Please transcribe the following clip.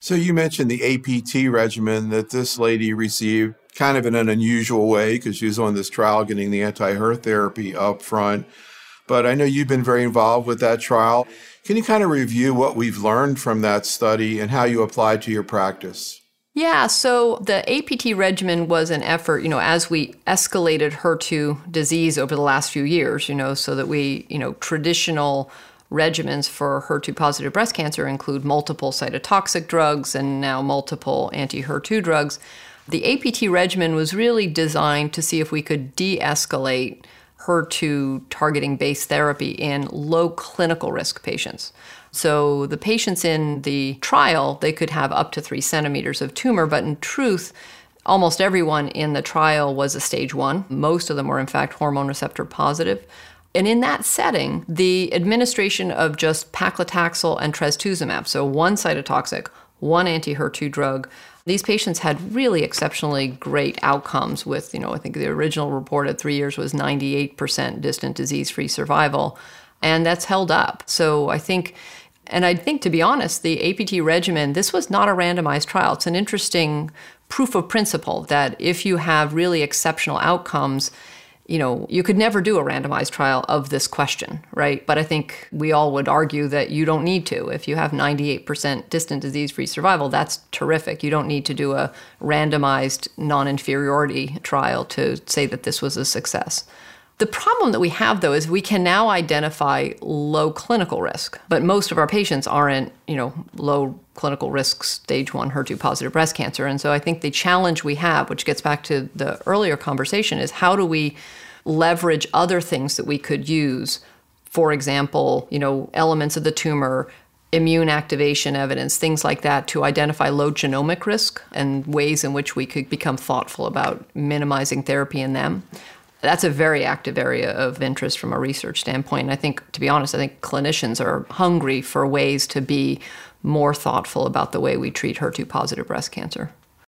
So you mentioned the APT regimen that this lady received kind of in an unusual way because she was on this trial getting the anti-HER therapy up front. But I know you've been very involved with that trial. Can you kind of review what we've learned from that study and how you apply to your practice? Yeah, so the APT regimen was an effort, as we escalated HER2 disease over the last few years, so that we, traditional regimens for HER2 positive breast cancer include multiple cytotoxic drugs and now multiple anti-HER2 drugs. The APT regimen was really designed to see if we could de-escalate HER2 targeting based therapy in low clinical risk patients. So the patients in the trial, they could have up to 3 centimeters of tumor, but in truth, almost everyone in the trial was a stage 1. Most of them were, in fact, hormone receptor positive. And in that setting, the administration of just paclitaxel and trastuzumab, so one cytotoxic, one anti-HER2 drug, these patients had really exceptionally great outcomes with, I think the original report at 3 years was 98% distant disease-free survival, and that's held up. So I think, to be honest, the APT regimen, this was not a randomized trial. It's an interesting proof of principle that if you have really exceptional outcomes, you could never do a randomized trial of this question, right? But I think we all would argue that you don't need to. If you have 98% distant disease-free survival, that's terrific. You don't need to do a randomized non-inferiority trial to say that this was a success. The problem that we have, though, is we can now identify low clinical risk, but most of our patients aren't, low clinical risk stage 1 HER2 positive breast cancer. And so I think the challenge we have, which gets back to the earlier conversation, is how do we leverage other things that we could use? For example, elements of the tumor, immune activation evidence, things like that, to identify low genomic risk and ways in which we could become thoughtful about minimizing therapy in them. That's a very active area of interest from a research standpoint. And I think, to be honest, clinicians are hungry for ways to be more thoughtful about the way we treat HER2 positive breast cancer.